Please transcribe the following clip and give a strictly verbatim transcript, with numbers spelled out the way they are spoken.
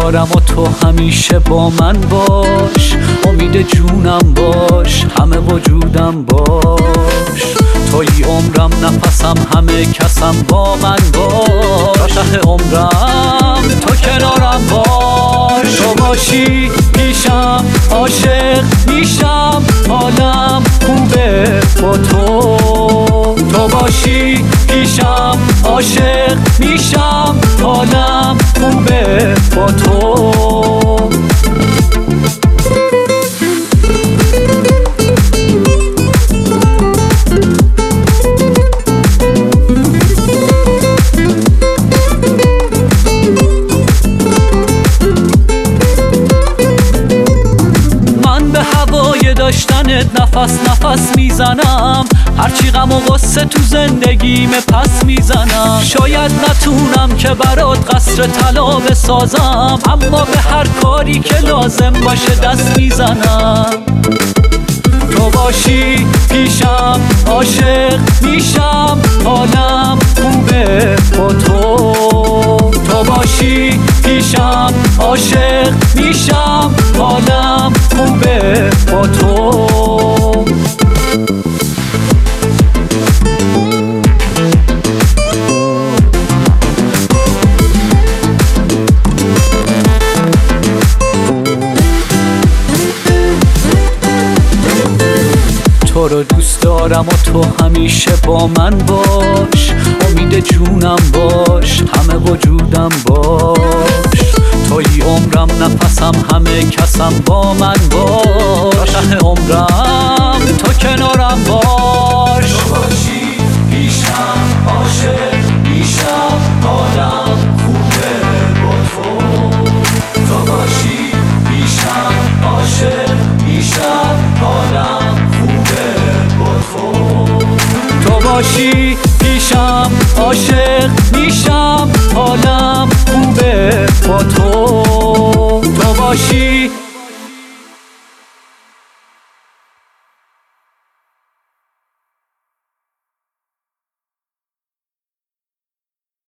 دارم و تو همیشه با من باش، امید جونم باش، همه وجودم باش. توی عمرم، نفسم، همه کسم، با من باش. تا ته عمرم تو کنارم باش. تو باشی پیشم عاشق میشم، حالم خوبه با تو. تو باشی پیشم عاشق میشم، حالم خوبه با تو. داشتنت نفس نفس میزنم، هرچی غم و غصه تو زندگیم پس میزنم. شاید نتونم که برات قصر طلا بسازم، اما به هر کاری که لازم باشه دست میزنم. تو باشی پیشم عاشق میشم، حالم خوبه با تو. تو باشی پیشم عاشق میشم، حالم خوبه با تو. تو رو دوست دارم و تو همیشه با من باش، امید جونم باش، همه وجودم باش. توی عمرم، نفسم، همه کسم، با من باش. تا ته عمرم تو کنارم باش. تو باشی پیشم عاشق میشم، حالم خوبه با تو. تو باشی پیشم عاشق میشم، حالم تو باشی پیشم عاشق میشم، حالم خوبه با تو. تو باشی